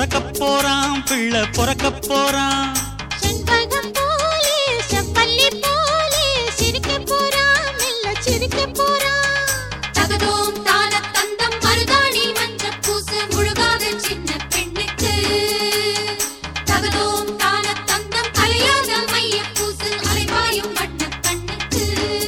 பொறக்கப் போறான் பிள்ளை பொறக்கப் போறான். செண்பகம் போலே செவ்வல்லி போலே சிரிக்கப் போறான் மெல்ல சிரிக்கப் போறான். தகதோம் தான தந்தம் மருதாணி மஞ்சள் பூசு முழுகாத சின்ன பெண்ணுக்கு. தகதோம் தான தந்தம் கலையாத மைய பூசு அலைபாயும் வண்ண கண்ணுக்கு.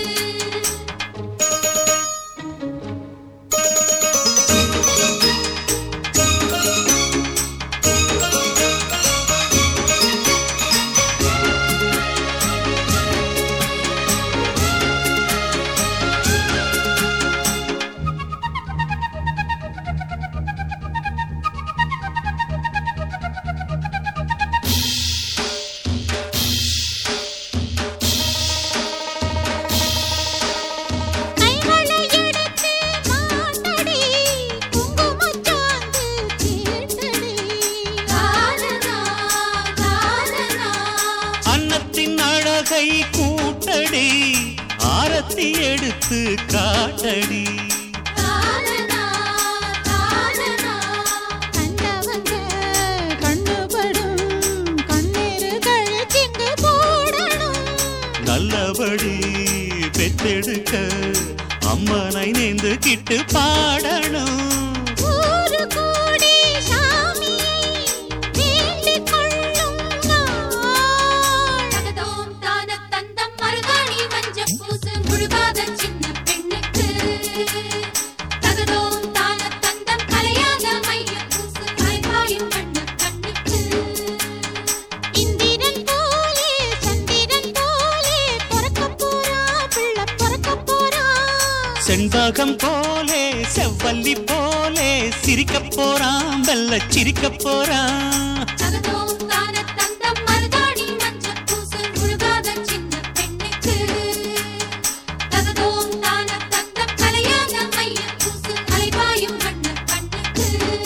கைகளை எடுத்து மாட்டடி குங்குமச்சாந்து தீட்டடி. காலனா காலனா அன்னத்தின் அழகை கூட்டடி ஆரத்தி எடுத்து காட்டடி. காலனா காலனா கண்டவங்க கண்ணுபடும் கண்ணீர்கள் சிந்து போடணும். நல்லபடி பெத்தெடுக்க அம்மனை நேர்ந்து கிட்டு பாடணும். ஊரு கூடி சாமியை வேண்டிக் கொள்ளும் நாள். தகதோம் தான தந்தம் மருதாணி மஞ்சள் பூசு முழுகாத சின்ன பெண்ணுக்கு. தகதோம் தான தந்தம் கலையாத மைய பூசு அலைபாயும் வண்ண கண்ணுக்கு. இந்திரன் போலே சந்திரன் போலே பொறக்கப் போறான் பிள்ளை பொறக்கப் போறான். செண்பகம் போலே செவ்வல்லி போலே சிரிக்கப் போறான் வெள்ள சிரிக்கப் போறான். தகதோம் தான தந்தம் மருதாணி மஞ்சள் பூசு முழுகாத சின்ன பெண்ணுக்கு. தகதோம் தான தந்தம் கலையாத மைய பூசு அலைபாயும் வண்ண கண்ணுக்கு.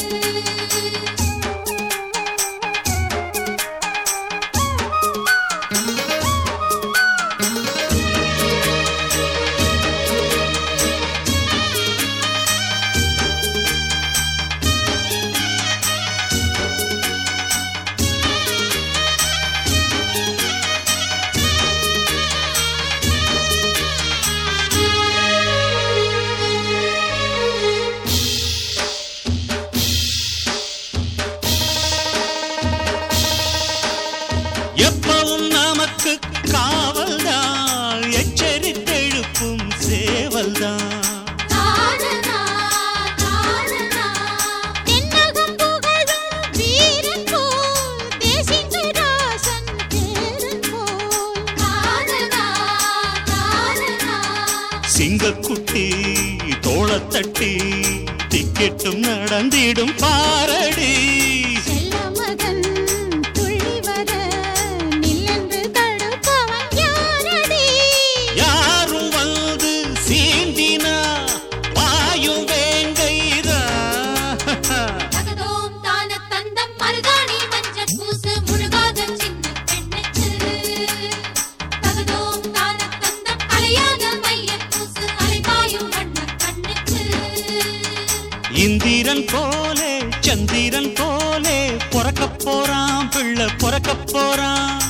எப்பவும் நமக்கு காவல்தான் எச்சரித்தெழுப்பும் சேவல்தான். காலனா காலனா தென்னகம் புகழும் வீரன் போல் தேசிங்கராசன் தேரன் போல். காலனா காலனா சிங்கக்குட்டி தோளத்தட்டி திக்கெட்டும் நடந்திடும் பாரடி. செல்லமகன் துள்ளி வர நில்லென்று தடுப்பவன் யாரடி? யாரும் வந்து சீண்டினா பாயும் வேங்கைரா. தகதோம் தான தந்தம் மருதாணி மஞ்சள் பூசு முழுகாத சின்ன பெண்ணுக்கு. தகதோம் தான தந்தம் கலையாத மைய பூசு அலைபாயும் வண்ண கண்ணுக்கு. இந்திரன் போலே சந்திரன் போலே பொறக்கப் போறான் பிள்ளை பொறக்கப் போறான்.